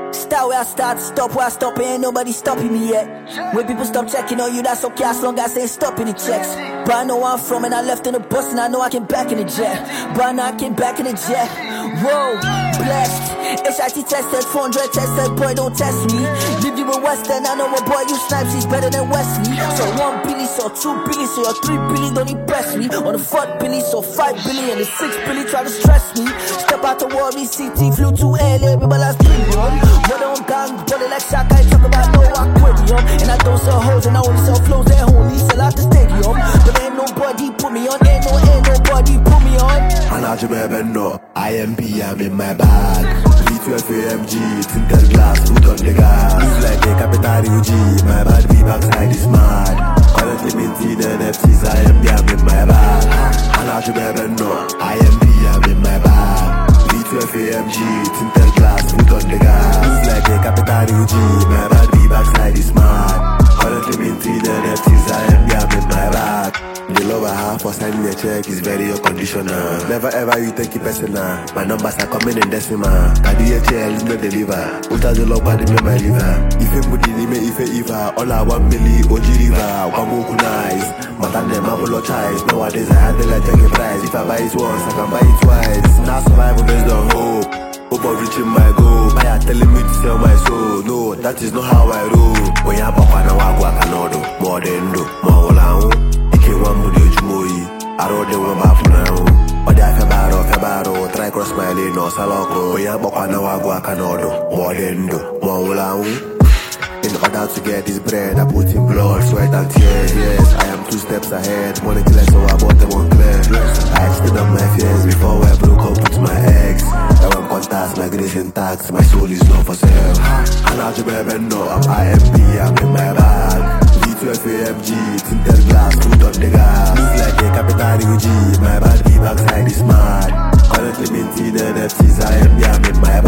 Start where I start, stop where I stop, ain't nobody stopping me yet. When people stop checking on you, that's okay as long as they ain't stopping the checks. But I know where I'm from and I left in the bus and I know I came back in the jet. But I know I came back in the jet. Whoa, blessed. HIT tested, 400 tested, boy don't test me. Leave you with Western, I know a boy you snipes, he's better than Wesley. So 1 billy, so 2 billy, so your 3 billy don't impress me. On the 4 billy, so 5 billy, and the 6 billy try to stress me. Step out the war, CT, flew to LA, we last premium. But on gang, but like Shaka, I talk about no aquarium. And I don't sell hoes, and I only sell flows, they only sell out the stadium. But ain't nobody put me on, ain't nobody put me on. And I just no, IMB, I'm in my bag. V12 AMG, tinted glass, foot on the gas. Move like a capital UG, my bad V backside is mad. Currently minting NFTs, IMB, I'm in my bag. And I just no, IMB, I'm in my bag. V12 AMG, tinted glass, foot on the gas. Move like a capital UG, my bad V backside is mad. Currently minting NFTs, IMB, I'm in my bag. The love I have for signing a check is very unconditional. Never ever you take it personal. My numbers are coming in decimal. I do HL, you no deliver. Uta the love body me my liver. If you put in me, if you Eva, all I want Billy, OG River, Wamoku nice. But I'm them apologize. Nowadays I handle like take a price. If I buy it once, I can buy it twice. Now survival based on hope. Hope of reaching my goal. Buyer telling me to sell my soul. No, that is not how I roll. When you have a partner, I can do more than do, more than one with you, Jumoi. I rode the one back now. But I febaro, try cross my lane, no saloko. We are Bokana Wagua Canodo, more than do, more than. In order to get this bread, I put in blood, sweat and tears. Yes, I am 2 steps ahead. Money till I so I bought them on clear. I extended up my fears before I broke up with my ex. Now I'm contacts, my grace intact, my soul is not for sale. And I just no, I'm IMB, I'm in my bag. V12 AMG, tinted glass, foot on the gas. Move like a capital UG, my bad V backside is mad. Currently minting NFTs, IMB, I'm in my